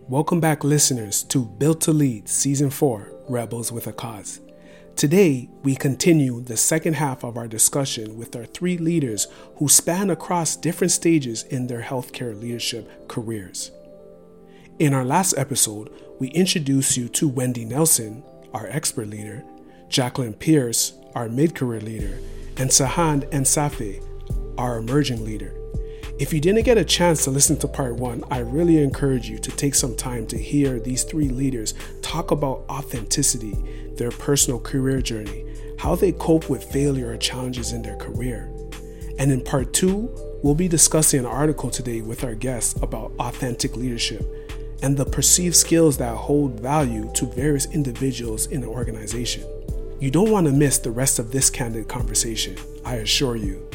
Welcome back, listeners, to Built to Lead Season 4, Rebels with a Cause. Today, we continue the second half of our discussion with our three leaders who span across different stages in their healthcare leadership careers. In our last episode, we introduced you to Wendy Nelson, our expert leader, Jacqueline Pierce, our mid-career leader, and Sahand Ensafe, our emerging leader. If you didn't get a chance to listen to part 1, I really encourage you to take some time to hear these three leaders talk about authenticity, their personal career journey, how they cope with failure or challenges in their career. And in part 2, we'll be discussing an article today with our guests about authentic leadership and the perceived skills that hold value to various individuals in an organization. You don't want to miss the rest of this candid conversation, I assure you.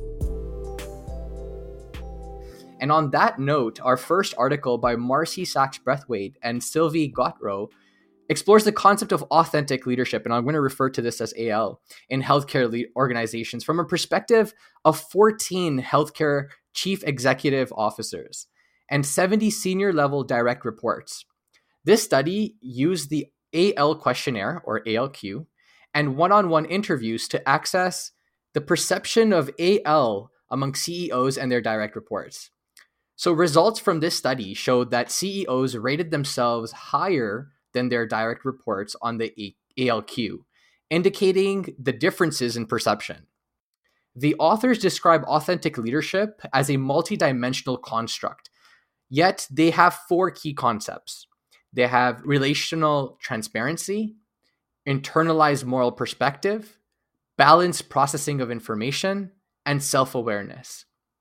And on that note, our first article by Marcy Sachs-Braithwaite and Sylvie Gautreaux explores the concept of authentic leadership, and I'm going to refer to this as AL, in healthcare organizations from a perspective of 14 healthcare chief executive officers and 70 senior level direct reports. This study used the AL questionnaire, or ALQ, and one-on-one interviews to access the perception of AL among CEOs and their direct reports. So results from this study showed that CEOs rated themselves higher than their direct reports on the ALQ, indicating the differences in perception. The authors describe authentic leadership as a multidimensional construct, yet they have 4 key concepts. They have relational transparency, internalized moral perspective, balanced processing of information, and self-awareness.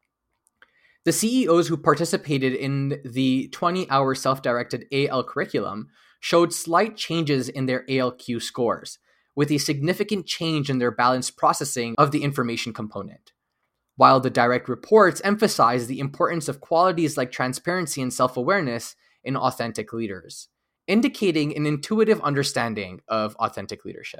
The CEOs who participated in the 20-hour self-directed AL curriculum showed slight changes in their ALQ scores, with a significant change in their balanced processing of the information component, while the direct reports emphasized the importance of qualities like transparency and self-awareness in authentic leaders, indicating an intuitive understanding of authentic leadership.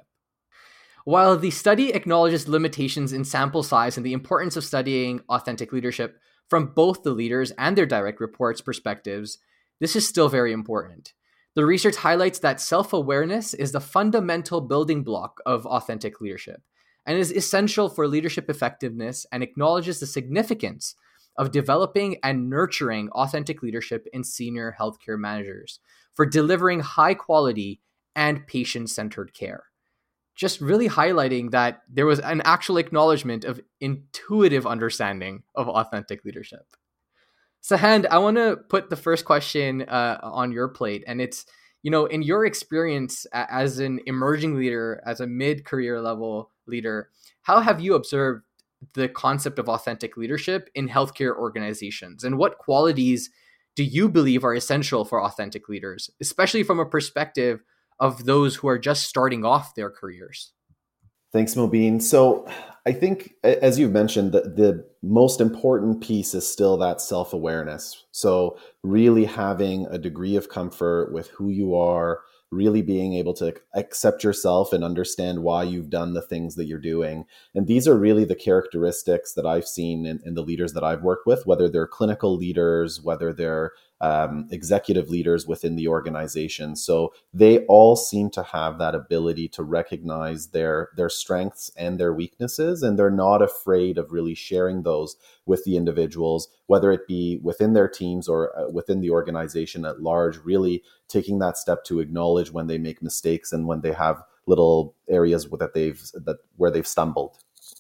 While the study acknowledges limitations in sample size and the importance of studying authentic leadership from both the leaders and their direct reports' perspectives, this is still very important. The research highlights that self-awareness is the fundamental building block of authentic leadership and is essential for leadership effectiveness, and acknowledges the significance of developing and nurturing authentic leadership in senior healthcare managers for delivering high quality and patient-centered care. Just really highlighting that there was an actual acknowledgement of intuitive understanding of authentic leadership. Sahand, I want to put the first question on your plate. And it's, in your experience as an emerging leader, as a mid-career level leader, how have you observed the concept of authentic leadership in healthcare organizations? And what qualities do you believe are essential for authentic leaders, especially from a perspective of those who are just starting off their careers? Thanks, Mobeen. So I think, as you've mentioned, the most important piece is still that self-awareness. So really having a degree of comfort with who you are, really being able to accept yourself and understand why you've done the things that you're doing. And these are really the characteristics that I've seen in the leaders that I've worked with, whether they're clinical leaders, whether they're executive leaders within the organization. So they all seem to have that ability to recognize their strengths and their weaknesses, and they're not afraid of really sharing those with the individuals, whether it be within their teams or within the organization at large, really taking that step to acknowledge when they make mistakes and when they have little areas where they've stumbled.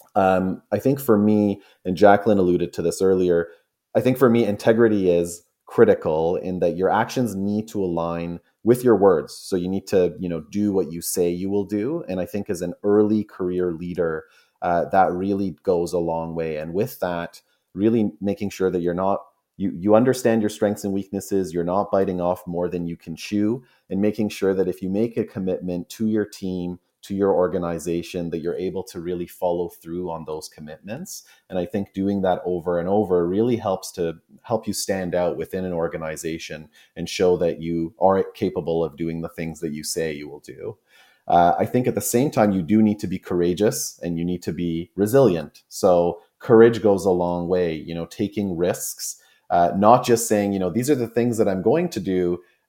I think for me, and Jacqueline alluded to this earlier, I think for me, integrity is critical in that your actions need to align with your words. So you need to, do what you say you will do. And I think as an early career leader, that really goes a long way. And with that, really making sure that you understand your strengths and weaknesses, you're not biting off more than you can chew, and making sure that if you make a commitment to your team, to your organization, that you're able to really follow through on those commitments. And I think doing that over and over really helps you stand out within an organization and show that you are capable of doing the things that you say you will do. I think at the same time, you do need to be courageous and you need to be resilient. So courage goes a long way, taking risks, not just saying, these are the things that I'm going to do,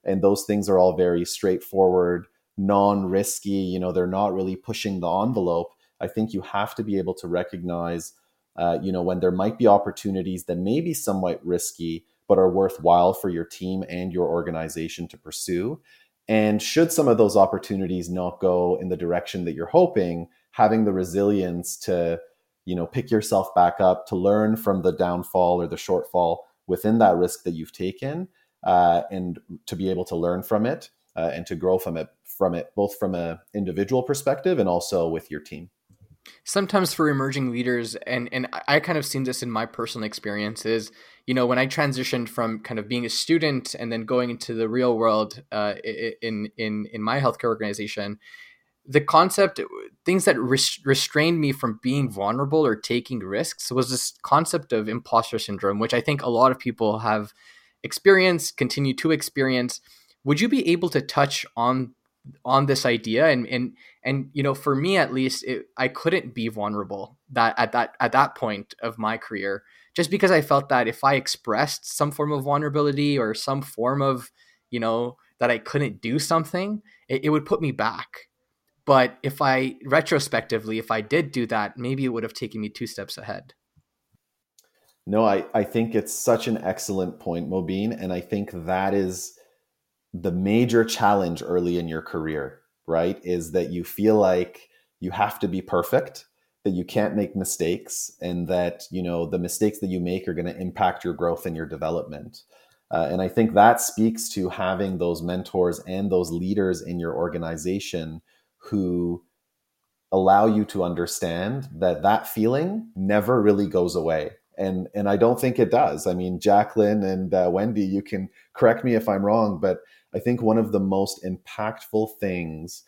and those things are all very straightforward, non-risky, they're not really pushing the envelope. I think you have to be able to recognize, when there might be opportunities that may be somewhat risky, but are worthwhile for your team and your organization to pursue. And should some of those opportunities not go in the direction that you're hoping, having the resilience to, pick yourself back up, to learn from the downfall or the shortfall within that risk that you've taken, and to be able to learn from it, and to grow from it, both from an individual perspective and also with your team. Sometimes for emerging leaders, and I kind of seen this in my personal experiences, when I transitioned from kind of being a student and then going into the real world in my healthcare organization, the concept, things that restrained me from being vulnerable or taking risks was this concept of imposter syndrome, which I think a lot of people have experienced, continue to experience. Would you be able to touch on this idea? And for me at least, I couldn't be vulnerable at that point of my career, just because I felt that if I expressed some form of vulnerability or some form of, that I couldn't do something, it would put me back. But if I did do that, maybe it would have taken me 2 steps ahead. No, I think it's such an excellent point, Mobeen. And I think that is the major challenge early in your career, right? Is that you feel like you have to be perfect, that you can't make mistakes, and that, the mistakes that you make are going to impact your growth and your development. And I think that speaks to having those mentors and those leaders in your organization who allow you to understand that feeling never really goes away. And I don't think it does. I mean, Jacqueline and Wendy, you can correct me if I'm wrong, but I think one of the most impactful things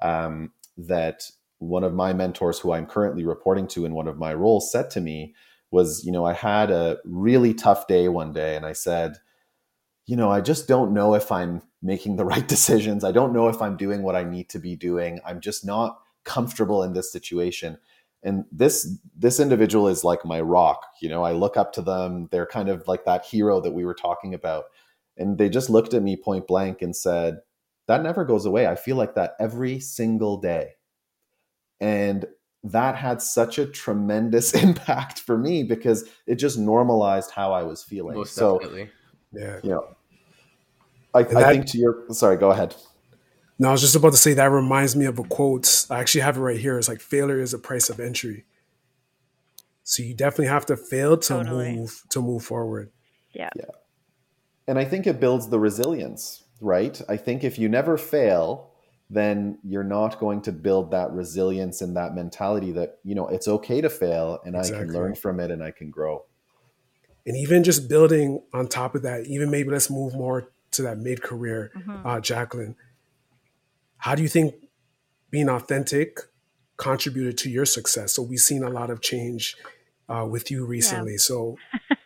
that one of my mentors, who I'm currently reporting to in one of my roles, said to me was, I had a really tough day one day, and I said, I just don't know if I'm making the right decisions. I don't know if I'm doing what I need to be doing. I'm just not comfortable in this situation. And this individual is like my rock. I look up to them. They're kind of like that hero that we were talking about. And they just looked at me point blank and said, that never goes away. I feel like that every single day. And that had such a tremendous impact for me because it just normalized how I was feeling. Most definitely. Yeah. I think sorry, go ahead. No, I was just about to say that reminds me of a quote. I actually have it right here. It's like, failure is a price of entry. So you definitely have to fail to move forward. Yeah. And I think it builds the resilience, right? I think if you never fail, then you're not going to build that resilience and that mentality that, it's okay to fail and exactly. I can learn from it and I can grow. And even just building on top of that, even maybe let's move more to that mid-career, Jacqueline. How do you think being authentic contributed to your success? So we've seen a lot of change with you recently. Yeah. So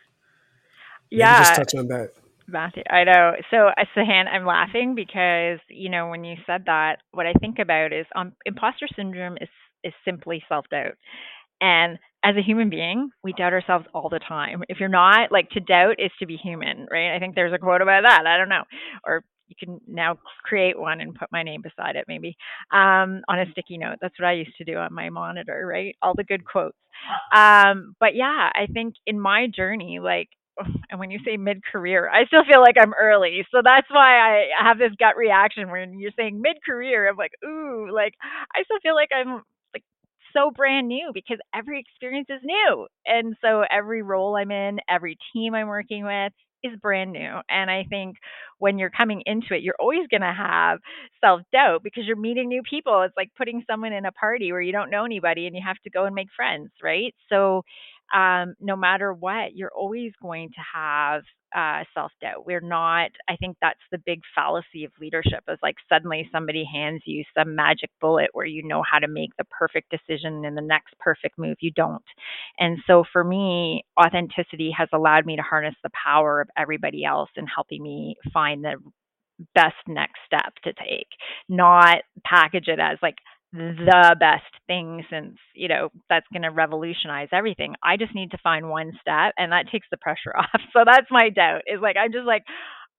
just touch on that. Matthew, I know. So Sahan, I'm laughing because, when you said that, what I think about is imposter syndrome is simply self-doubt. And as a human being, we doubt ourselves all the time. If you're not, to doubt is to be human, right? I think there's a quote about that. I don't know. Or you can now create one and put my name beside it, maybe, on a sticky note. That's what I used to do on my monitor, right? All the good quotes. But yeah, I think in my journey, and when you say mid-career, I still feel like I'm early. So that's why I have this gut reaction when you're saying mid-career. I'm like, ooh, I still feel like I'm so brand new because every experience is new. And so every role I'm in, every team I'm working with is brand new. And I think when you're coming into it, you're always going to have self-doubt because you're meeting new people. It's like putting someone in a party where you don't know anybody and you have to go and make friends, right? So no matter what, you're always going to have self-doubt. I think that's the big fallacy of leadership is suddenly somebody hands you some magic bullet where you know how to make the perfect decision and the next perfect move. You don't. And so for me, authenticity has allowed me to harness the power of everybody else in helping me find the best next step to take, not package it as the best thing since, that's going to revolutionize everything. I just need to find one step and that takes the pressure off. So that's my doubt is I'm just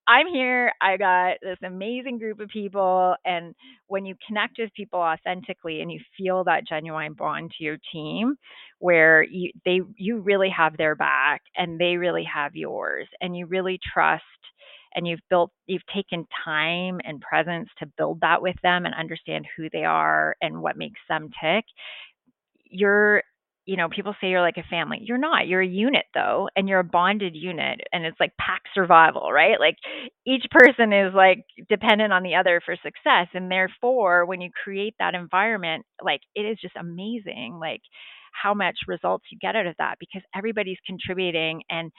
I'm here. I got this amazing group of people. And when you connect with people authentically and you feel that genuine bond to your team where you really have their back and they really have yours and you really trust and you've taken time and presence to build that with them and understand who they are and what makes them tick, you're people say you're like a family. You're not. You're a unit though, and you're a bonded unit, and it's like pack survival, right? Like each person is like dependent on the other for success, and therefore when you create that environment, like it is just amazing like how much results you get out of that because everybody's contributing and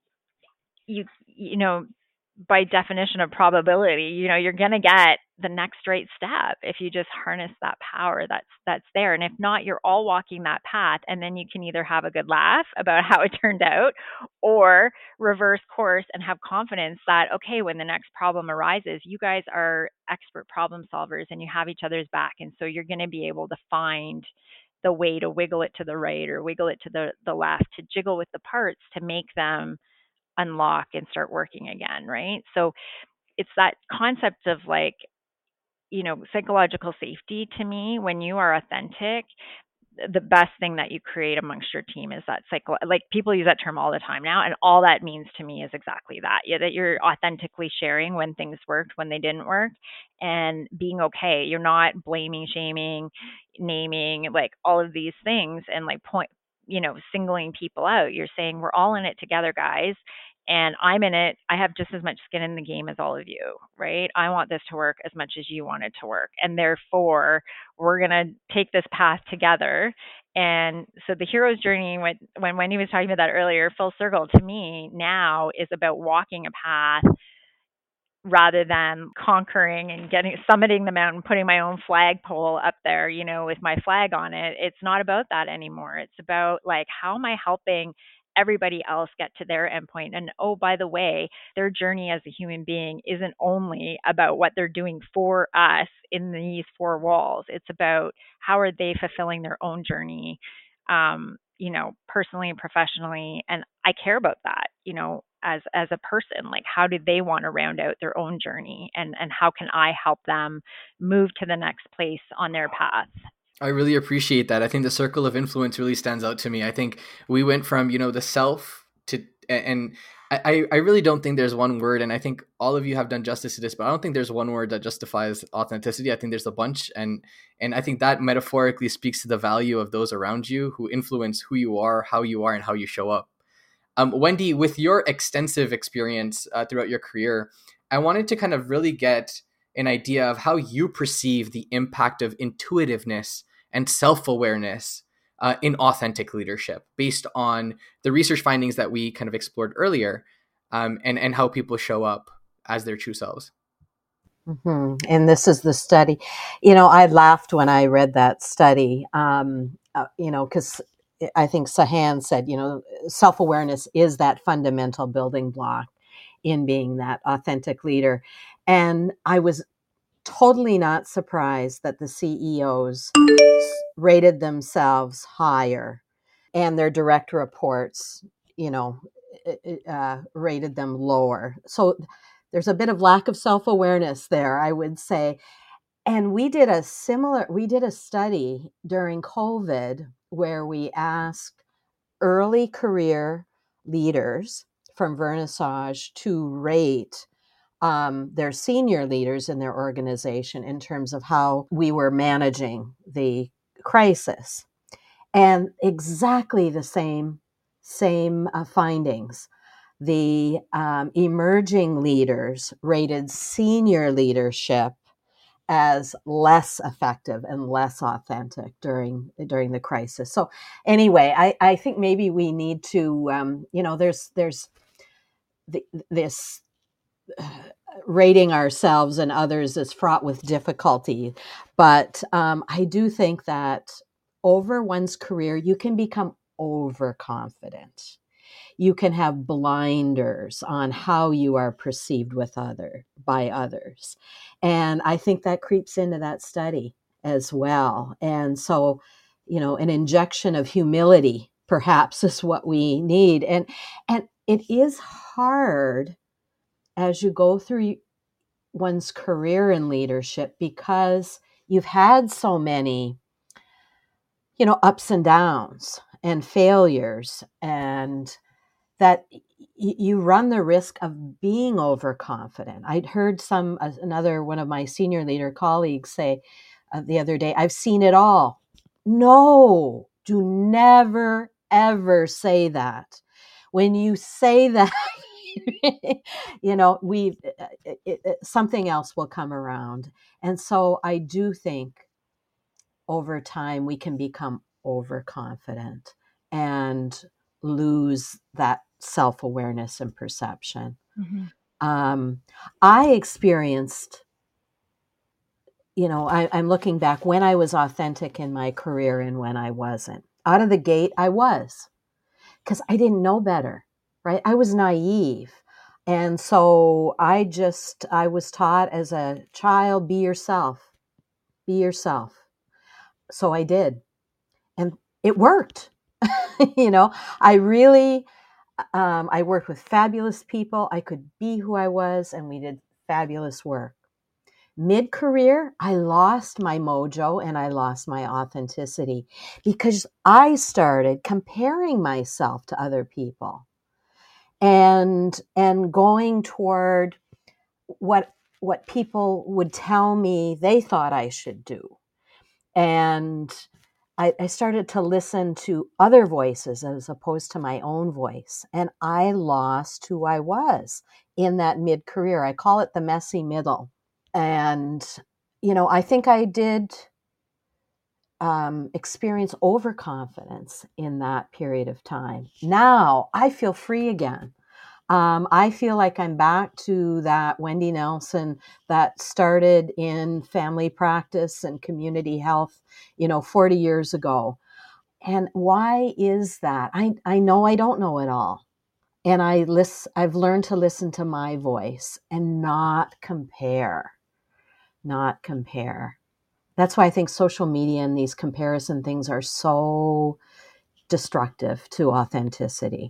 you know by definition of probability, you're going to get the next right step if you just harness that power that's there. And if not, you're all walking that path, and then you can either have a good laugh about how it turned out or reverse course and have confidence that okay, when the next problem arises, you guys are expert problem solvers and you have each other's back, and so you're going to be able to find the way to wiggle it to the right or wiggle it to the left, to jiggle with the parts to make them unlock and start working again, right? So it's that concept of like, psychological safety to me. When you are authentic, the best thing that you create amongst your team is that like people use that term all the time now, and all that means to me is exactly that. Yeah, that you're authentically sharing when things worked, when they didn't work, and being okay. You're not blaming, shaming, naming, like all of these things and like singling people out. You're saying we're all in it together, guys. And I'm in it. I have just as much skin in the game as all of you, right? I want this to work as much as you want it to work. And therefore, we're going to take this path together. And so the hero's journey, when Wendy was talking about that earlier, full circle to me now is about walking a path rather than conquering and summiting the mountain, putting my own flagpole up there, with my flag on it. It's not about that anymore. It's about like, how am I helping everybody else get to their endpoint? And oh, by the way, their journey as a human being isn't only about what they're doing for us in these four walls. It's about how are they fulfilling their own journey, personally and professionally. And I care about that, as a person, like how do they want to round out their own journey, and how can I help them move to the next place on their path? I really appreciate that. I think the circle of influence really stands out to me. I think we went from, the self to, and I really don't think there's one word, and I think all of you have done justice to this, but I don't think there's one word that justifies authenticity. I think there's a bunch, and I think that metaphorically speaks to the value of those around you who influence who you are, and how you show up. Wendy, with your extensive experience throughout your career, I wanted to kind of really get an idea of how you perceive the impact of intuitiveness and self-awareness in authentic leadership based on the research findings that we kind of explored earlier, and how people show up as their true selves. Mm-hmm. And this is the study. I laughed when I read that study, because I think Sahan said, self-awareness is that fundamental building block in being that authentic leader. And I was totally not surprised that the CEOs rated themselves higher and their direct reports, rated them lower. So there's a bit of lack of self-awareness there, I would say. And we did a study during COVID where we asked early career leaders from Vernissage to rate their senior leaders in their organization in terms of how we were managing the crisis. And exactly the same findings. The emerging leaders rated senior leadership as less effective and less authentic during the crisis. So anyway, I think maybe we need to, there's this rating ourselves and others is fraught with difficulty. But I do think that over one's career, you can become overconfident. You can have blinders on how you are perceived by others. And I think that creeps into that study as well. And so, an injection of humility perhaps is what we need. And it is hard as you go through one's career in leadership, because you've had so many, ups and downs and failures, and that you run the risk of being overconfident. I'd heard another one of my senior leader colleagues say the other day, "I've seen it all." No, do never, ever say that. When you say that, something else will come around. And so I do think over time we can become overconfident and lose that self-awareness and perception. I experienced, I'm looking back when I was authentic in my career and when I wasn't. Out of the gate, I was, because I didn't know better, right? I was naive. And so I was taught as a child, be yourself, be yourself. So I did. And it worked. I really, I worked with fabulous people. I could be who I was, and we did fabulous work. Mid-career, I lost my mojo and I lost my authenticity because I started comparing myself to other people and going toward what people would tell me they thought I should do. And I started to listen to other voices as opposed to my own voice. And I lost who I was in that mid-career. I call it the messy middle. And, I think I did experience overconfidence in that period of time. Now I feel free again. I feel like I'm back to that Wendy Nelson that started in family practice and community health, 40 years ago. And why is that? I know I don't know it all. And I've learned to listen to my voice and not compare. That's why I think social media and these comparison things are so destructive to authenticity.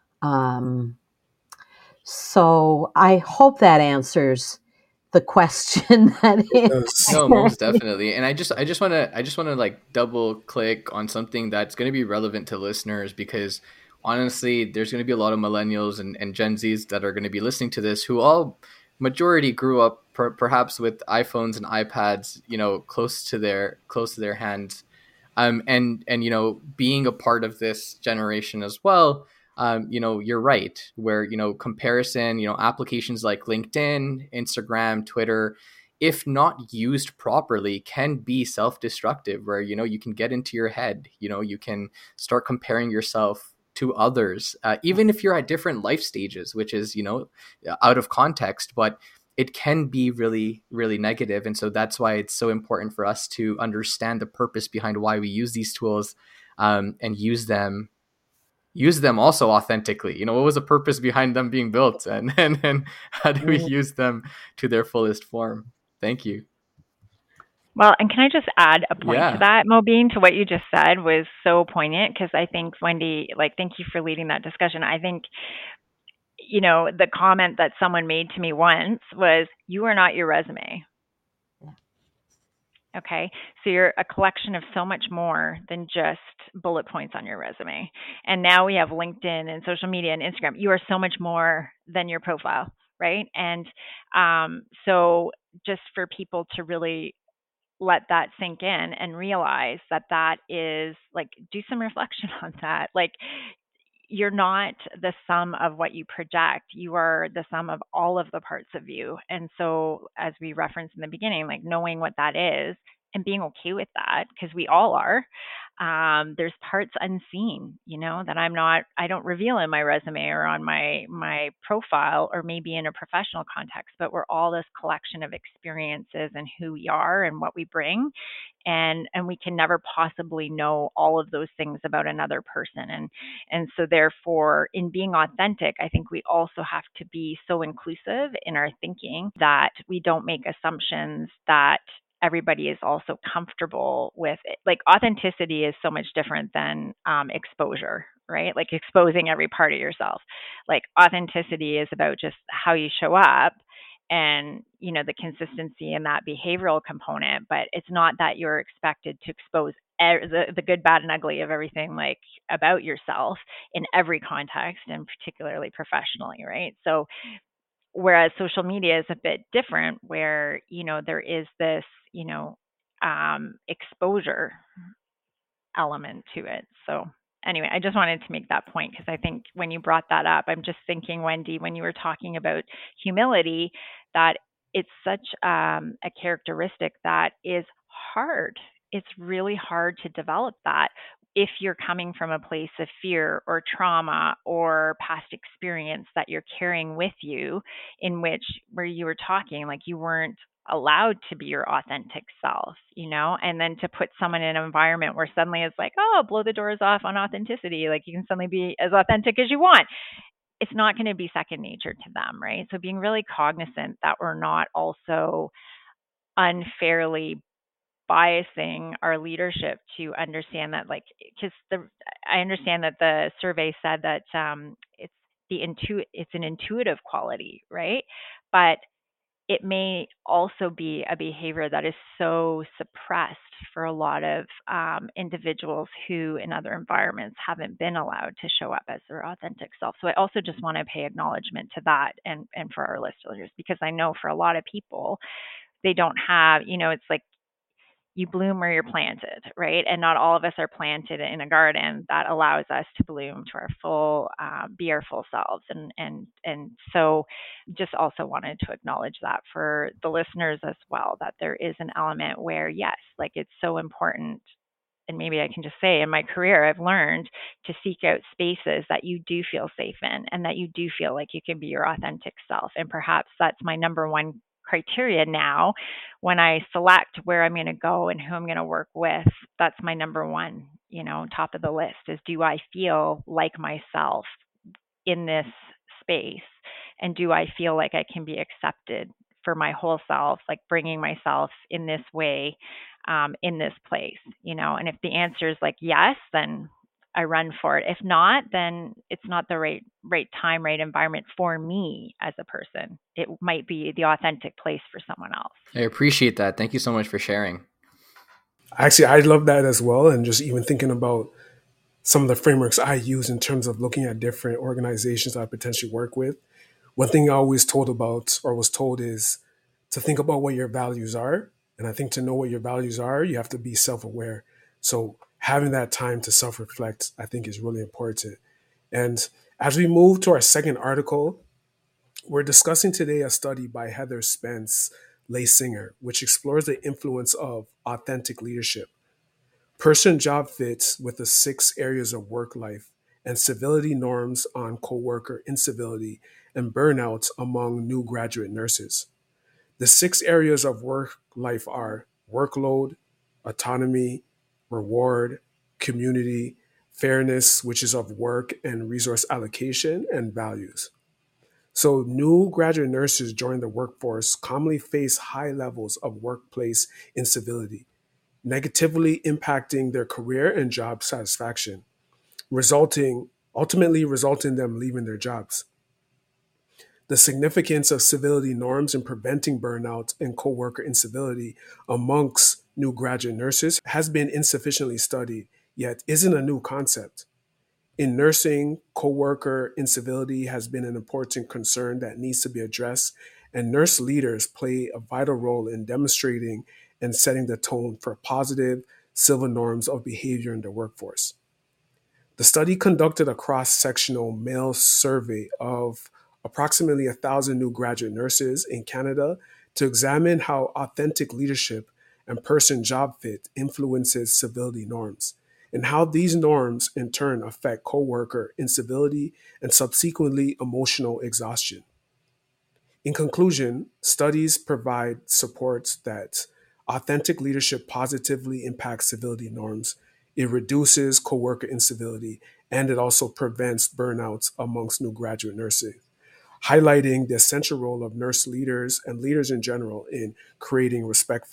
So I hope that answers the question. No, most definitely. And I just want to like double click on something that's going to be relevant to listeners, because honestly, there's going to be a lot of millennials and Gen Zs that are going to be listening to this who all majority grew up perhaps with iPhones and iPads, close to their hands. And being a part of this generation as well, you're right, where, comparison, applications like LinkedIn, Instagram, Twitter, if not used properly, can be self-destructive, where, you can get into your head, you can start comparing yourself to others, even if you're at different life stages, which is, out of context, but it can be really, really negative. And so that's why it's so important for us to understand the purpose behind why we use these tools, and use them also authentically. What was the purpose behind them being built, and how do we use them to their fullest form? Thank you. Well, and can I just add a point to that, Mobeen, to what you just said was so poignant, because I think, Wendy, thank you for leading that discussion. I think, the comment that someone made to me once was, "You are not your resume." Okay. So you're a collection of so much more than just bullet points on your resume. And now we have LinkedIn and social media and Instagram. You are so much more than your profile, right? And so just for people to really let that sink in and realize that is do some reflection on that. You're not the sum of what you project. You are the sum of all of the parts of you. And so, as we referenced in the beginning, knowing what that is and being okay with that, because we all are. There's parts unseen, that I don't reveal in my resume or on my profile, or maybe in a professional context, but we're all this collection of experiences and who we are and what we bring. And we can never possibly know all of those things about another person. And so therefore, in being authentic, I think we also have to be so inclusive in our thinking that we don't make assumptions that everybody is also comfortable with it. Like authenticity is so much different than exposure, right? Like exposing every part of yourself. Like authenticity is about just how you show up and, you know, the consistency and that behavioral component, but it's not that you're expected to expose the good, bad, and ugly of everything like about yourself in every context, and particularly professionally, right? So whereas social media is a bit different, where, you know, there is this, you know, exposure element to it. So anyway, I just wanted to make that point because I think when you brought that up, I'm just thinking, Wendy, when you were talking about humility, that it's such a characteristic that is hard. It's really hard to develop that if you're coming from a place of fear or trauma or past experience that you're carrying with you, in which, where you were talking, like you weren't allowed to be your authentic self, you know, and then to put someone in an environment where suddenly it's like, oh, blow the doors off on authenticity. Like you can suddenly be as authentic as you want. It's not going to be second nature to them, right? So being really cognizant that we're not also unfairly biasing our leadership to understand that, like, because I understand that the survey said that it's an intuitive quality, right? But it may also be a behavior that is so suppressed for a lot of individuals who in other environments haven't been allowed to show up as their authentic self. So I also just want to pay acknowledgement to that, and for our listeners, because I know for a lot of people, they don't have, you know, it's like you bloom where you're planted, right? And not all of us are planted in a garden that allows us to bloom to our full, be our full selves. And so just also wanted to acknowledge that for the listeners as well, that there is an element where, yes, like it's so important. And maybe I can just say in my career, I've learned to seek out spaces that you do feel safe in and that you do feel like you can be your authentic self. And perhaps that's my number one criteria now when I select where I'm going to go and who I'm going to work with. That's my number one, you know, top of the list is, do I feel like myself in this space? And do I feel like I can be accepted for my whole self, like bringing myself in this way, in this place, you know? And if the answer is like yes, then I run for it. If not, then it's not the right time, right environment for me as a person. It might be the authentic place for someone else. I appreciate that. Thank you so much for sharing. Actually, I love that as well. And just even thinking about some of the frameworks I use in terms of looking at different organizations I potentially work with. One thing I always told about or was told is to think about what your values are. And I think to know what your values are, you have to be self-aware. So having that time to self-reflect, I think is really important. And as we move to our second article, we're discussing today a study by Heather Spence Leysinger, which explores the influence of authentic leadership, person job fits with the 6 areas of work life, and civility norms on coworker incivility and burnout among new graduate nurses. The 6 areas of work life are workload, autonomy, reward, community, fairness, which is of work and resource allocation, and values. So, new graduate nurses join the workforce commonly face high levels of workplace incivility, negatively impacting their career and job satisfaction, ultimately resulting in them leaving their jobs. The significance of civility norms in preventing burnout and coworker incivility amongst new graduate nurses has been insufficiently studied, yet isn't a new concept. In nursing, coworker incivility has been an important concern that needs to be addressed, and nurse leaders play a vital role in demonstrating and setting the tone for positive civil norms of behavior in the workforce. The study conducted a cross-sectional male survey of approximately 1,000 new graduate nurses in Canada to examine how authentic leadership and person job fit influences civility norms, and how these norms in turn affect coworker incivility and subsequently emotional exhaustion. In conclusion, studies provide supports that authentic leadership positively impacts civility norms. It reduces coworker incivility, and it also prevents burnouts amongst new graduate nurses, highlighting the essential role of nurse leaders and leaders in general in creating respectful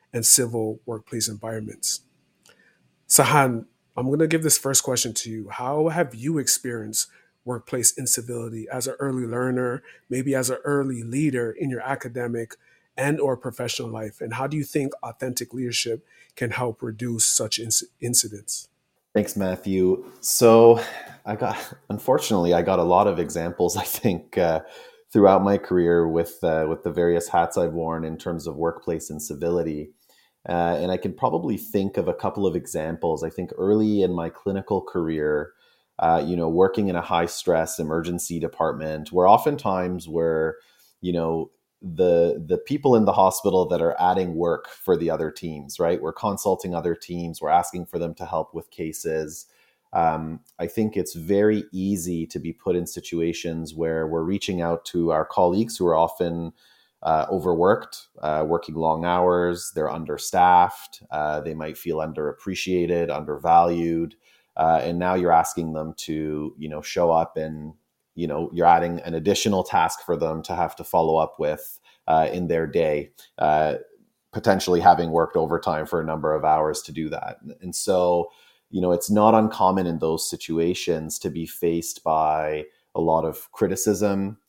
and civil workplace environments. Sahan, I'm going to give this first question to you. How have you experienced workplace incivility as an early learner, maybe as an early leader in your academic and or professional life? And how do you think authentic leadership can help reduce such incidents? Thanks, Matthew. So, unfortunately, I got a lot of examples. I think throughout my career with the various hats I've worn in terms of workplace incivility, and I can probably think of a couple of examples. I think early in my clinical career, working in a high stress emergency department, where oftentimes we're, you know, the people in the hospital that are adding work for the other teams, right? We're consulting other teams. We're asking for them to help with cases. I think it's very easy to be put in situations where we're reaching out to our colleagues who are often overworked, working long hours. They're understaffed. They might feel underappreciated, undervalued. And now you're asking them to, show up and, you're adding an additional task for them to have to follow up with in their day, potentially having worked overtime for a number of hours to do that. And so, it's not uncommon in those situations to be faced by a lot of criticism.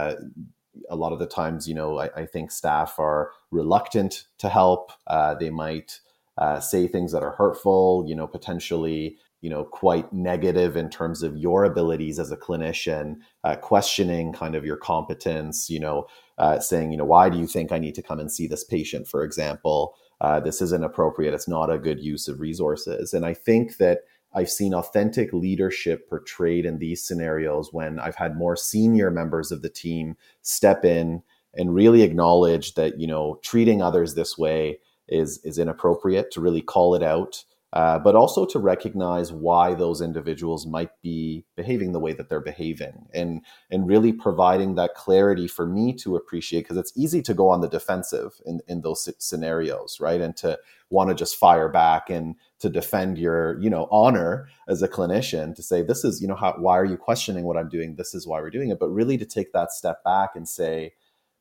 A lot of the times, I think staff are reluctant to help. They might say things that are hurtful, potentially, quite negative in terms of your abilities as a clinician, questioning kind of your competence, saying, why do you think I need to come and see this patient, for example? This isn't appropriate. It's not a good use of resources. And I think that I've seen authentic leadership portrayed in these scenarios when I've had more senior members of the team step in and really acknowledge that, treating others this way is inappropriate, to really call it out, but also to recognize why those individuals might be behaving the way that they're behaving, and really providing that clarity for me to appreciate, because it's easy to go on the defensive in those scenarios, right? And to want to just fire back and to defend your, honor as a clinician, to say, this is, why are you questioning what I'm doing? This is why we're doing it. But really to take that step back and say,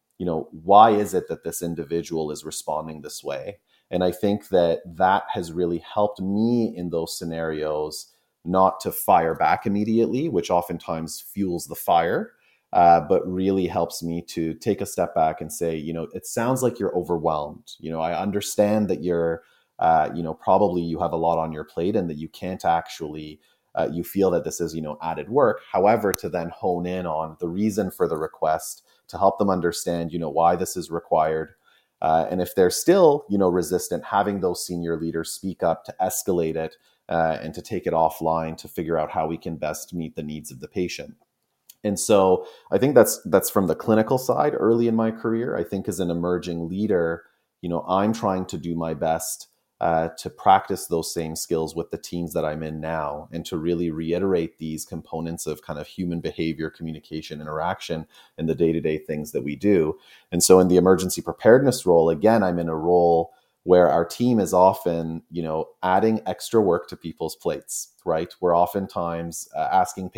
why is it that this individual is responding this way? And I think that has really helped me in those scenarios not to fire back immediately, which oftentimes fuels the fire, but really helps me to take a step back and say, it sounds like you're overwhelmed. I understand that you're, probably you have a lot on your plate and that you can't actually, you feel that this is, added work. However, to then hone in on the reason for the request, to help them understand, why this is required. And if they're still, resistant, having those senior leaders speak up to escalate it and to take it offline to figure out how we can best meet the needs of the patient. And so I think that's from the clinical side early in my career. I think as an emerging leader, I'm trying to do my best to practice those same skills with the teams that I'm in now, and to really reiterate these components of kind of human behavior, communication, interaction, and the day-to-day things that we do. And so in the emergency preparedness role, again, I'm in a role where our team is often, adding extra work to people's plates, right? We're oftentimes asking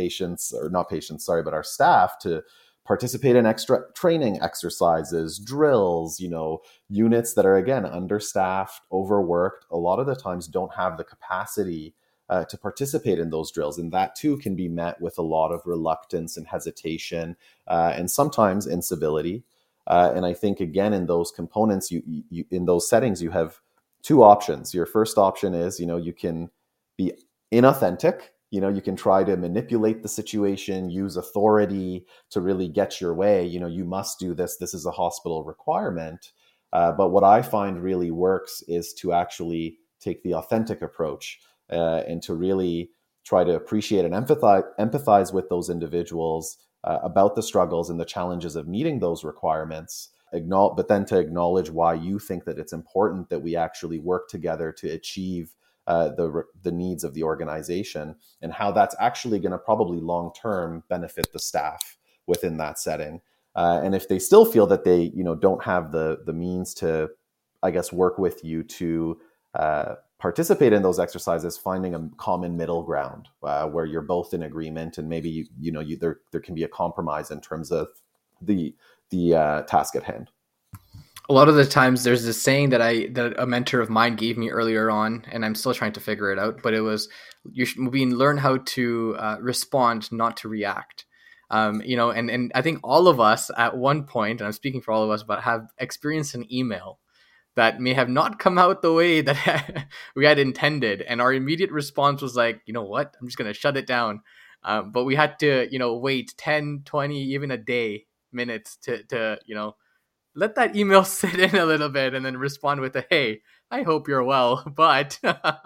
but our staff to participate in extra training exercises, drills, units that are, again, understaffed, overworked, a lot of the times don't have the capacity to participate in those drills. And that too can be met with a lot of reluctance and hesitation, and sometimes incivility. And I think, again, in those components, you in those settings, you have two options. Your first option is, you can be inauthentic. You can try to manipulate the situation, use authority to really get your way. You must do this. This is a hospital requirement. But what I find really works is to actually take the authentic approach, and to really try to appreciate and empathize with those individuals about the struggles and the challenges of meeting those requirements, but then to acknowledge why you think that it's important that we actually work together to achieve the needs of the organization, and how that's actually going to probably long-term benefit the staff within that setting. And if they still feel that they, don't have the means to, I guess, work with you to participate in those exercises, finding a common middle ground where you're both in agreement, and maybe there can be a compromise in terms of the task at hand. A lot of the times there's this saying that a mentor of mine gave me earlier on, and I'm still trying to figure it out, but it was, we learn how to respond, not to react. And I think all of us at one point, and I'm speaking for all of us, but have experienced an email that may have not come out the way that we had intended. And our immediate response was like, you know what, I'm just going to shut it down. But we had to, wait 10, 20, even a day, minutes to let that email sit in a little bit and then respond with a, hey, I hope you're well. But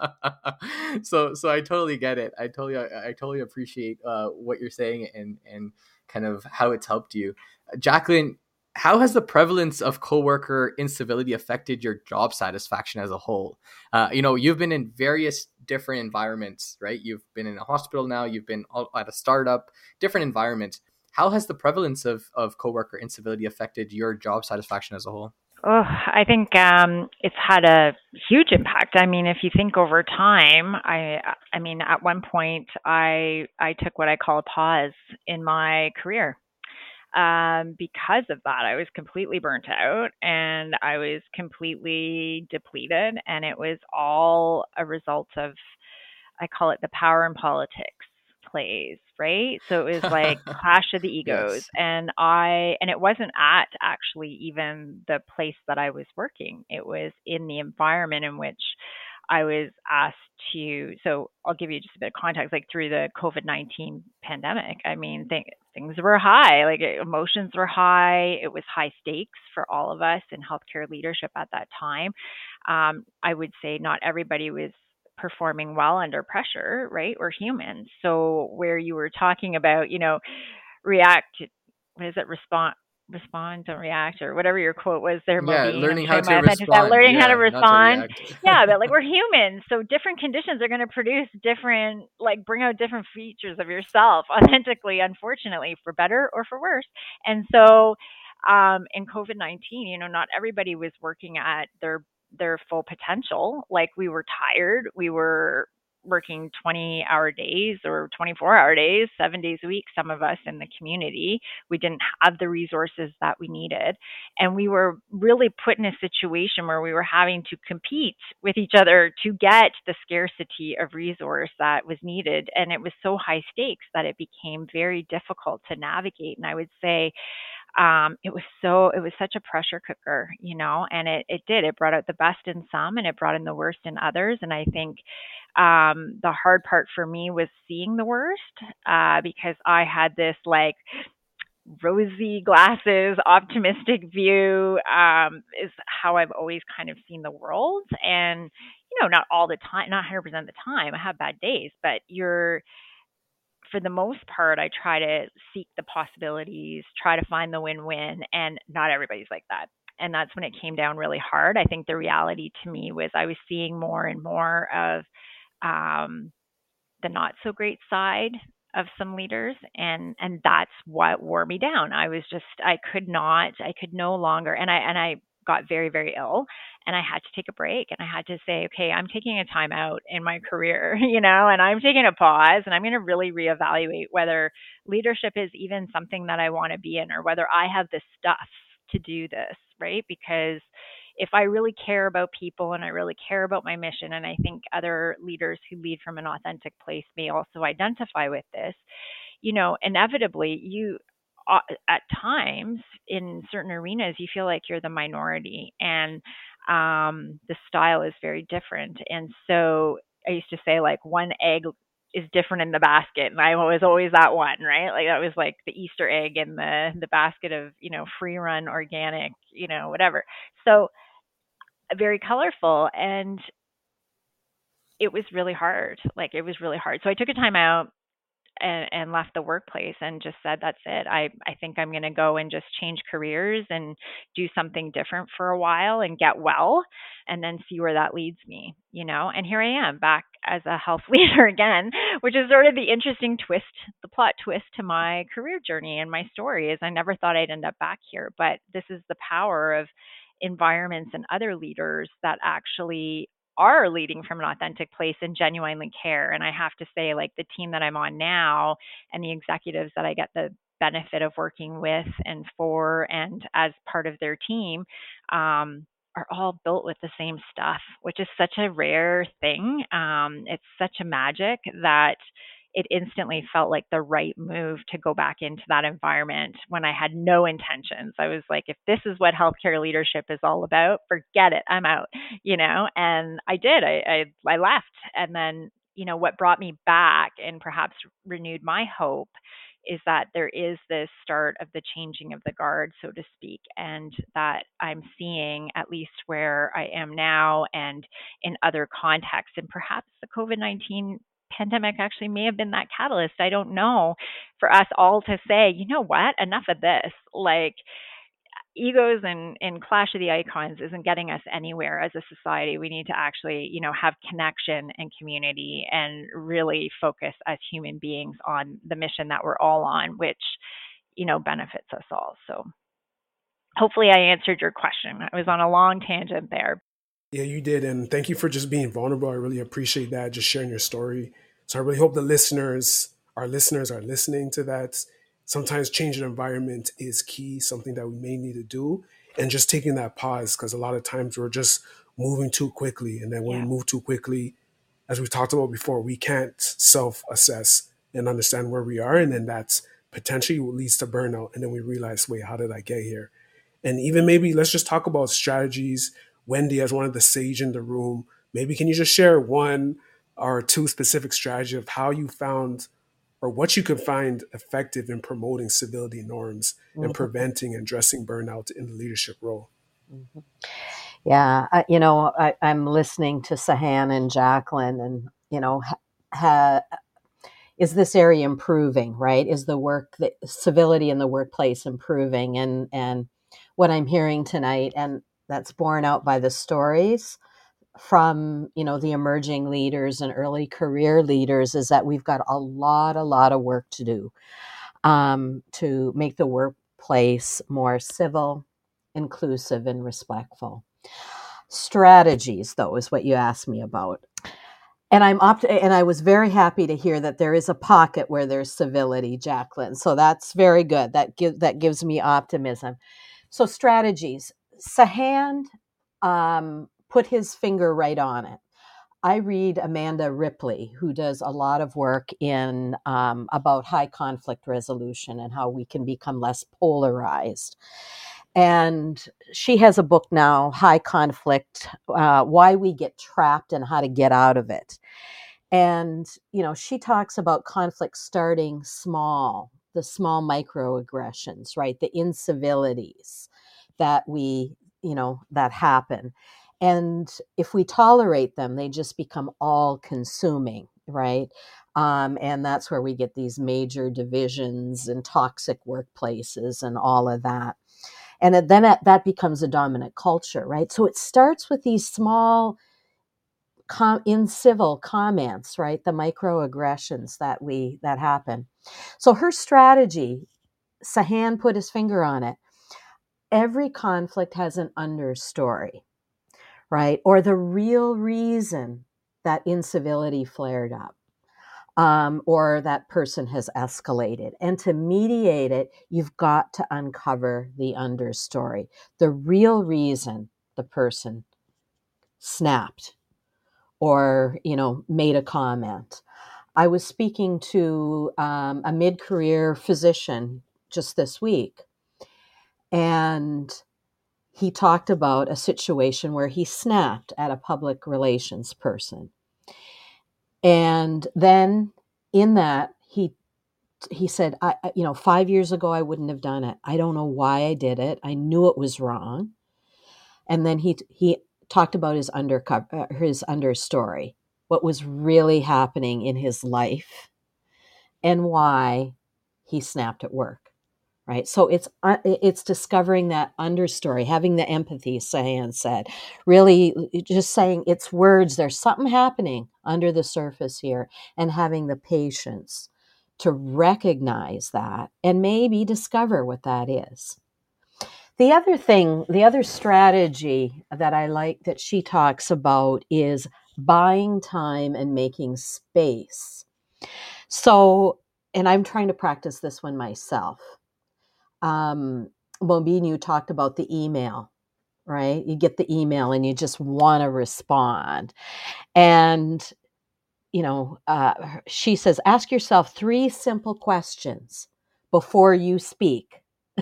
so I totally get it. I totally appreciate what you're saying and kind of how it's helped you. Jacqueline, how has the prevalence of coworker incivility affected your job satisfaction as a whole? You've been in various different environments, right? You've been in a hospital now, you've been at a startup, different environments. How has the prevalence of coworker incivility affected your job satisfaction as a whole? Oh, I think it's had a huge impact. I mean, if you think over time, I mean, at one point, I took what I call a pause in my career. Because of that, I was completely burnt out and I was completely depleted. And it was all a result of, I call it the power and politics plays, right? So it was like clash of the egos. Yes. And it wasn't at actually even the place that I was working. It was in the environment in which I was asked to. So I'll give you just a bit of context, like through the COVID-19 pandemic. I mean, things were high, like emotions were high. It was high stakes for all of us in healthcare leadership at that time. I would say not everybody was performing well under pressure, right? We're humans. So where you were talking about, react, what is it, respond, don't react, or whatever your quote was there, Yeah, Moby. learning how to respond. Learning how to Yeah, not to respond. react. Yeah, but like we're humans, so different conditions are going to produce different, like bring out different features of yourself authentically, unfortunately, for better or for worse. And so in COVID-19, not everybody was working at their full potential. Like we were tired, we were working 20-hour days or 24-hour days, 7 days a week, some of us in the community. We didn't have the resources that we needed. And we were really put in a situation where we were having to compete with each other to get the scarcity of resource that was needed. And it was so high stakes that it became very difficult to navigate. And I would say it was such a pressure cooker, and it brought out the best in some and it brought in the worst in others. And I think the hard part for me was seeing the worst because I had this like rosy glasses, optimistic view is how I've always kind of seen the world. And, not all the time, not 100% of the time. I have bad days, but for the most part, I try to seek the possibilities, try to find the win-win, and not everybody's like that. And that's when it came down really hard. I think the reality to me was I was seeing more and more of the not so great side of some leaders, and that's what wore me down. I could no longer, and I got very, very ill, and I had to take a break, and I had to say, okay, I'm taking a time out in my career, and I'm taking a pause, and I'm going to really reevaluate whether leadership is even something that I want to be in, or whether I have the stuff to do this, right? Because if I really care about people and I really care about my mission, and I think other leaders who lead from an authentic place may also identify with this, inevitably you at times in certain arenas you feel like you're the minority, and the style is very different. And so I used to say, like, one egg is different in the basket, and I was always that one, right? Like that was like the Easter egg in the basket of free run organic, whatever. So very colorful, and it was really hard. So I took a time out and left the workplace and just said, that's it. I think I'm going to go and just change careers and do something different for a while and get well, and then see where that leads me, and here I am back as a health leader again, which is sort of the interesting twist, the plot twist to my career journey. And my story is I never thought I'd end up back here, but this is the power of environments and other leaders that actually are leading from an authentic place and genuinely care. And I have to say, like, the team that I'm on now and the executives that I get the benefit of working with and for and as part of their team are all built with the same stuff, which is such a rare thing. It's such a magic that it instantly felt like the right move to go back into that environment when I had no intentions. I was like, if this is what healthcare leadership is all about, forget it. I'm out, and I did. I left. And then, what brought me back and perhaps renewed my hope is that there is this start of the changing of the guard, so to speak, and that I'm seeing, at least where I am now and in other contexts, and perhaps the COVID-19 pandemic actually may have been that catalyst. I don't know, for us all to say, you know what, enough of this. Like, egos and clash of the icons isn't getting us anywhere as a society. We need to actually, have connection and community and really focus as human beings on the mission that we're all on, which, benefits us all. So hopefully I answered your question. I was on a long tangent there. Yeah, you did. And thank you for just being vulnerable. I really appreciate that, just sharing your story. So I really hope our listeners are listening to that. Sometimes changing the environment is key, something that we may need to do. And just taking that pause, because a lot of times we're just moving too quickly. And then when we move too quickly, as we talked about before, we can't self-assess and understand where we are. And then that's potentially what leads to burnout. And then we realize, wait, how did I get here? And even maybe let's just talk about strategies. Wendy, as one of the sage in the room, maybe can you just share one or two specific strategies of how you found or what you could find effective in promoting civility norms and preventing and addressing burnout in the leadership role? Mm-hmm. Yeah, I'm listening to Sahan and Jacqueline, and is this area improving? Right? Is the civility in the workplace improving? And what I'm hearing tonight, and that's borne out by the stories from the emerging leaders and early career leaders, is that we've got a lot of work to do to make the workplace more civil, inclusive, and respectful. Strategies, though, is what you asked me about. And I was very happy to hear that there is a pocket where there's civility, Jacqueline. So that's very good. That gives me optimism. So strategies. Sahan put his finger right on it. I read Amanda Ripley, who does a lot of work in about high conflict resolution and how we can become less polarized. And she has a book now, High Conflict, Why We Get Trapped and How to Get Out of It. And, she talks about conflict starting small, the small microaggressions, right? The incivilities that that happen. And if we tolerate them, they just become all consuming, right? And that's where we get these major divisions and toxic workplaces and all of that. And then that becomes a dominant culture, right? So it starts with these small incivil comments, right? The microaggressions that happen. So her strategy, Sahan put his finger on it. Every conflict has an understory, right? Or the real reason that incivility flared up. Or that person has escalated. And to mediate it, you've got to uncover the understory, the real reason the person snapped or, made a comment. I was speaking to a mid-career physician just this week, and he talked about a situation where he snapped at a public relations person. And then in that, he said, 5 years ago, I wouldn't have done it. I don't know why I did it. I knew it was wrong. And then he talked about his understory, what was really happening in his life and why he snapped at work. Right. So it's discovering that understory, having the empathy, Sahan said, really just saying it's words. There's something happening under the surface here, and having the patience to recognize that and maybe discover what that is. The other strategy that I like that she talks about is buying time and making space. So and I'm trying to practice this one myself. Mobeen, you talked about the email, right? You get the email and you just want to respond. And, she says, ask yourself 3 simple questions before you speak.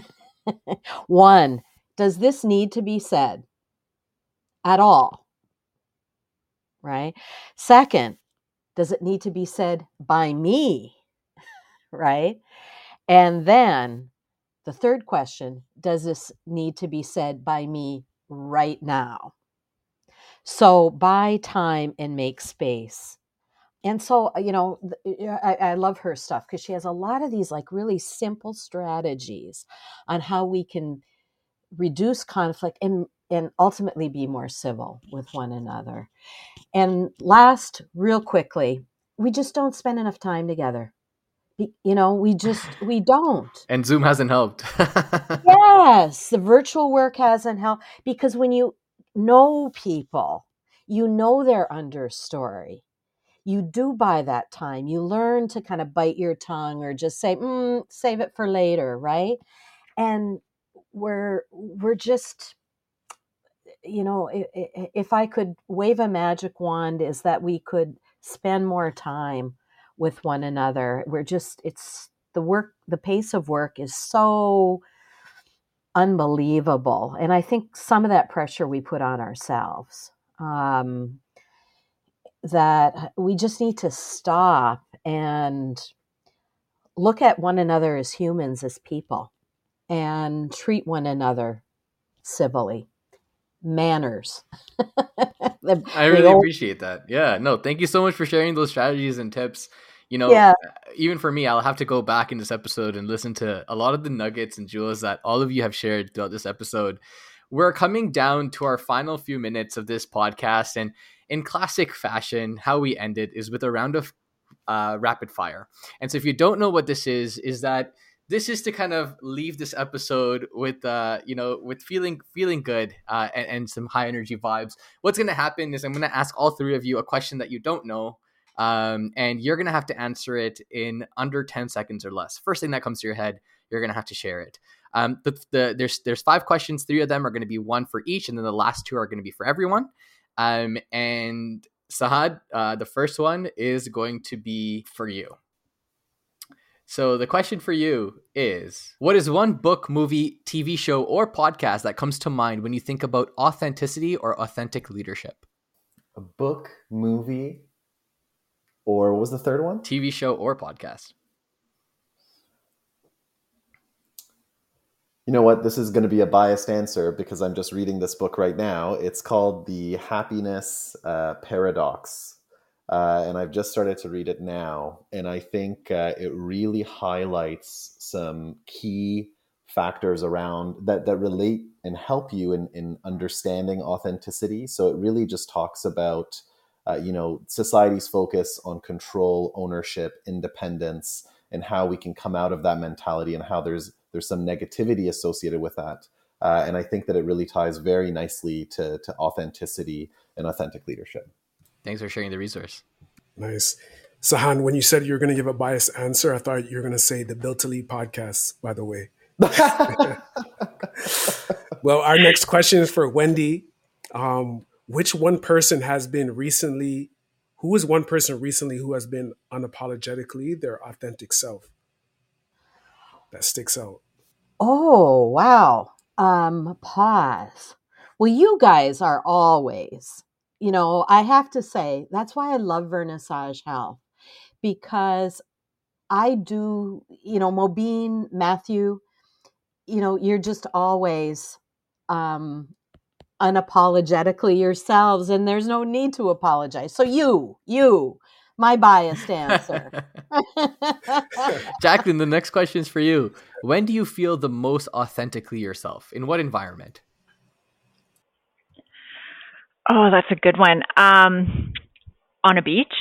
1, does this need to be said at all? Right? 2nd, does it need to be said by me? Right? And then the 3rd question, does this need to be said by me right now? So buy time and make space. And so, I love her stuff because she has a lot of these like really simple strategies on how we can reduce conflict and ultimately be more civil with one another. And last, real quickly, we just don't spend enough time together. We don't. And Zoom hasn't helped. Yes, the virtual work hasn't helped because when you know people, you know their understory. You do buy that time. You learn to kind of bite your tongue or just say, save it for later, right? And we're just, if I could wave a magic wand, is that we could spend more time with one another. It's the pace of work is so unbelievable. And I think some of that pressure we put on ourselves, that we just need to stop and look at one another as humans, as people, and treat one another civilly. Manners. I really appreciate that. Yeah, no, thank you so much for sharing those strategies and tips. Even for me, I'll have to go back in this episode and listen to a lot of the nuggets and jewels that all of you have shared throughout this episode. We're coming down to our final few minutes of this podcast, and in classic fashion, how we end it is with a round of rapid fire. And so if you don't know what this is that this is to kind of leave this episode with, with feeling good and some high energy vibes. What's going to happen is I'm going to ask all 3 of you a question that you don't know, and you're going to have to answer it in under 10 seconds or less. First thing that comes to your head, you're going to have to share it. There's 5 questions. 3 of them are going to be 1 for each, and then the last 2 are going to be for everyone. And Sahad, the first one is going to be for you. So the question for you is, what is one book, movie, TV show, or podcast that comes to mind when you think about authenticity or authentic leadership? A book, movie, or what was the third one? TV show or podcast. You know what? This is going to be a biased answer because I'm just reading this book right now. It's called The Happiness Paradox. And I've just started to read it now. And I think it really highlights some key factors around that relate and help you in understanding authenticity. So it really just talks about, society's focus on control, ownership, independence, and how we can come out of that mentality and how there's some negativity associated with that. And I think that it really ties very nicely to authenticity and authentic leadership. Thanks for sharing the resource. Nice. Sahan, when you said you were going to give a biased answer, I thought you were going to say the Built to Lead podcast, by the way. Well, our next question is for Wendy. Who is one person recently who has been unapologetically their authentic self? That sticks out. Oh, wow. Pause. Well, you guys are always, I have to say, that's why I love Vernissage Health, because I do, Mobeen, Matthew, you're just always unapologetically yourselves, and there's no need to apologize. So you, my biased answer. Jacqueline, the next question is for you. When do you feel the most authentically yourself? In what environment? Oh, that's a good one. On a beach.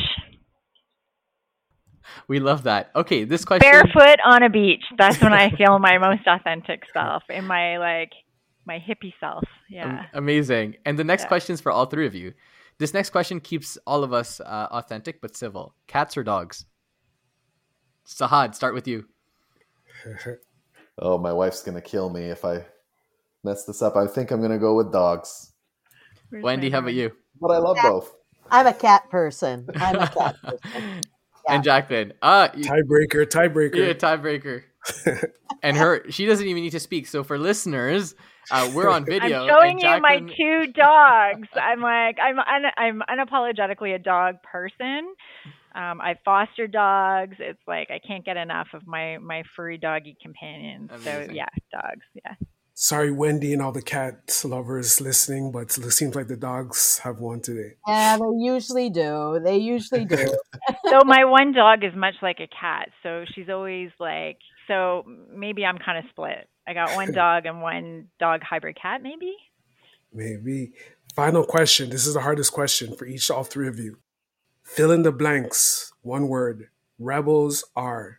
We love that. Okay, this question. Barefoot on a beach. That's when I feel my most authentic self, in my hippie self. Yeah. Amazing. And the next question is for all 3 of you. This next question keeps all of us authentic but civil. Cats or dogs? Sahad, start with you. Oh, my wife's going to kill me if I mess this up. I think I'm going to go with dogs. Wendy, how about you? But I love both. I'm a cat person. Yeah. And Jacqueline. Tiebreaker. Yeah, tiebreaker. And she doesn't even need to speak. So for listeners, we're on video. I'm showing you my 2 dogs. I'm unapologetically a dog person. I foster dogs. It's like I can't get enough of my furry doggy companions. Amazing. So yeah, dogs. Yeah. Sorry, Wendy and all the cat lovers listening, but it seems like the dogs have won today. Yeah, they usually do. So my one dog is much like a cat. So she's always like, so maybe I'm kind of split. I got one dog and one dog hybrid cat, maybe. Maybe. Final question. This is the hardest question for all 3 of you. Fill in the blanks. One word. Rebels are.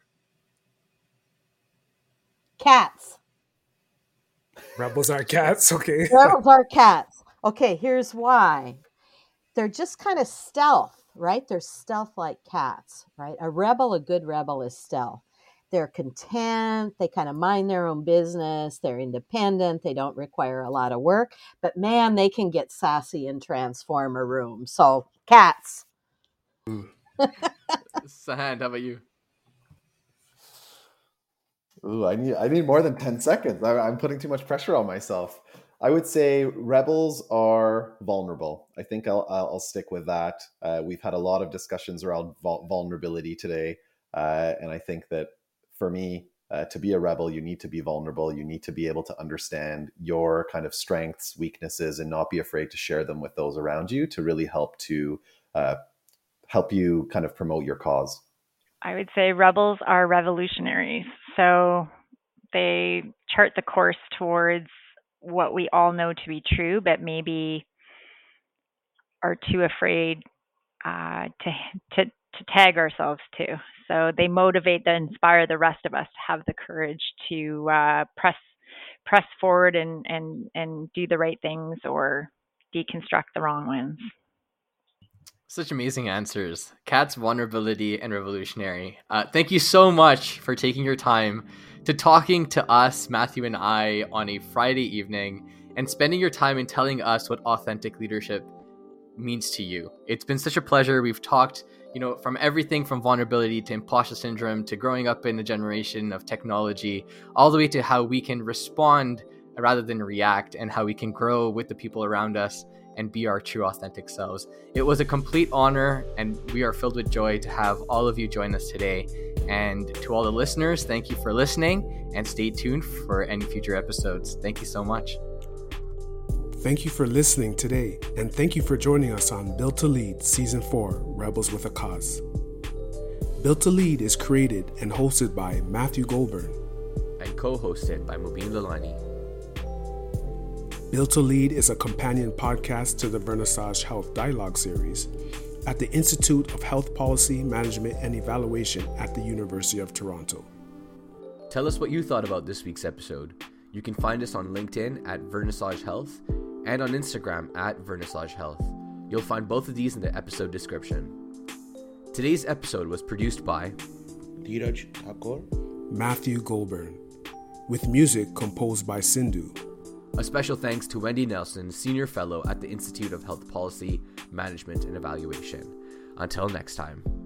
Cats. Rebels are cats. Okay. Rebels are cats. Okay, here's why. They're just kind of stealth, right? They're stealth like cats, right? A good rebel is stealth. They're content. They kind of mind their own business. They're independent. They don't require a lot of work. But man, they can get sassy and transform a room. So, cats. Sahand, how about you? Ooh, I need more than 10 seconds. I'm putting too much pressure on myself. I would say rebels are vulnerable. I think I'll stick with that. We've had a lot of discussions around vulnerability today. And I think that for me, to be a rebel, you need to be vulnerable. You need to be able to understand your kind of strengths, weaknesses, and not be afraid to share them with those around you to really help you kind of promote your cause. I would say rebels are revolutionaries. So they chart the course towards what we all know to be true, but maybe are too afraid to tag ourselves to. So they motivate and inspire the rest of us to have the courage to press forward and do the right things or deconstruct the wrong ones. Such amazing answers. Cats, vulnerability, and revolutionary. Thank you so much for taking your time to talking to us, Matthew and I, on a Friday evening and spending your time in telling us what authentic leadership means to you. It's been such a pleasure. We've talked, from everything from vulnerability to imposter syndrome to growing up in a generation of technology, all the way to how we can respond rather than react and how we can grow with the people around us and be our true authentic selves. It was a complete honor, and we are filled with joy to have all of you join us today. And to all the listeners, thank you for listening, and stay tuned for any future episodes. Thank you so much. Thank you for listening today, and thank you for joining us on Built to Lead Season 4, Rebels with a Cause. Built to Lead is created and hosted by Matthew Goldburn and co-hosted by Mubin Lalani. Built to Lead is a companion podcast to the Vernissage Health Dialogue Series at the Institute of Health Policy, Management and Evaluation at the University of Toronto. Tell us what you thought about this week's episode. You can find us on LinkedIn at Vernissage Health and on Instagram at Vernissage Health. You'll find both of these in the episode description. Today's episode was produced by Dheeraj Thakur, Matthew Goldburn, with music composed by Sindhu. A special thanks to Wendy Nelson, Senior Fellow at the Institute of Health Policy, Management and Evaluation. Until next time.